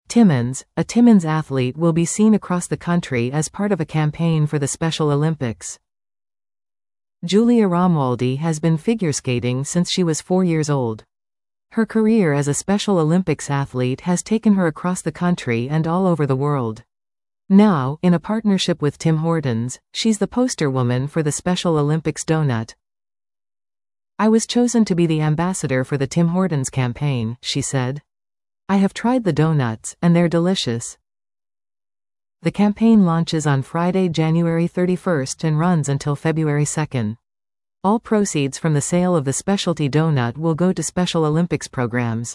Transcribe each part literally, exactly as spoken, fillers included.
Timmins, a Timmins athlete will be seen across the country as part of a campaign for the Special Olympics. Julia Romualdi has been figure skating since she was four years old. Her career as a Special Olympics athlete has taken her across the country and all over the world. Now, in a partnership with Tim Hortons, she's the poster woman for the Special Olympics donut. "I was chosen to be the ambassador for the Tim Hortons campaign," she said. "I have tried the donuts, and they're delicious." The campaign launches on Friday, January thirty-first and runs until February second. All proceeds from the sale of the specialty donut will go to Special Olympics programs.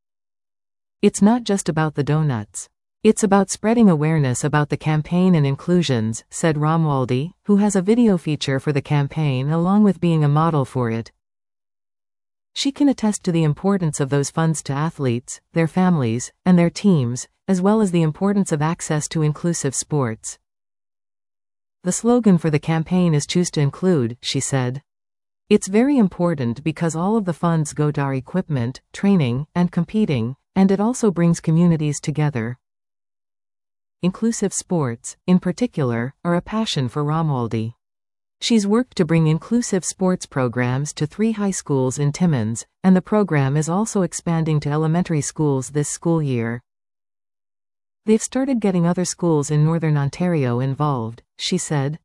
"It's not just about the donuts. It's about spreading awareness about the campaign and inclusions," said Romualdi, who has a video feature for the campaign along with being a model for it. She can attest to the importance of those funds to athletes, their families, and their teams, as well as the importance of access to inclusive sports. "The slogan for the campaign is Choose to Include," she said. "It's very important because all of the funds go to our equipment, training, and competing, and it also brings communities together." Inclusive sports, in particular, are a passion for Romualdi. She's worked to bring inclusive sports programs to three high schools in Timmins, and the program is also expanding to elementary schools this school year. "They've started getting other schools in Northern Ontario involved," she said.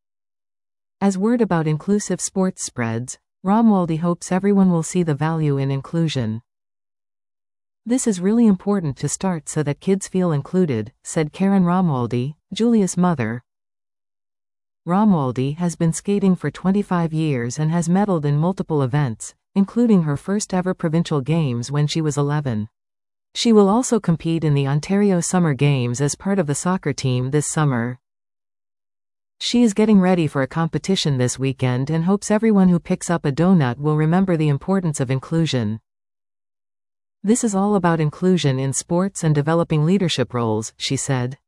As word about inclusive sports spreads, Romualdi hopes everyone will see the value in inclusion. "This is really important to start so that kids feel included," said Karen Romualdi, Julia's mother. Romualdi has been skating for twenty-five years and has medaled in multiple events, including her first ever provincial games when she was eleven. She will also compete in the Ontario Summer Games as part of the soccer team this summer. She is getting ready for a competition this weekend and hopes everyone who picks up a donut will remember the importance of inclusion. "This is all about inclusion in sports and developing leadership roles," she said.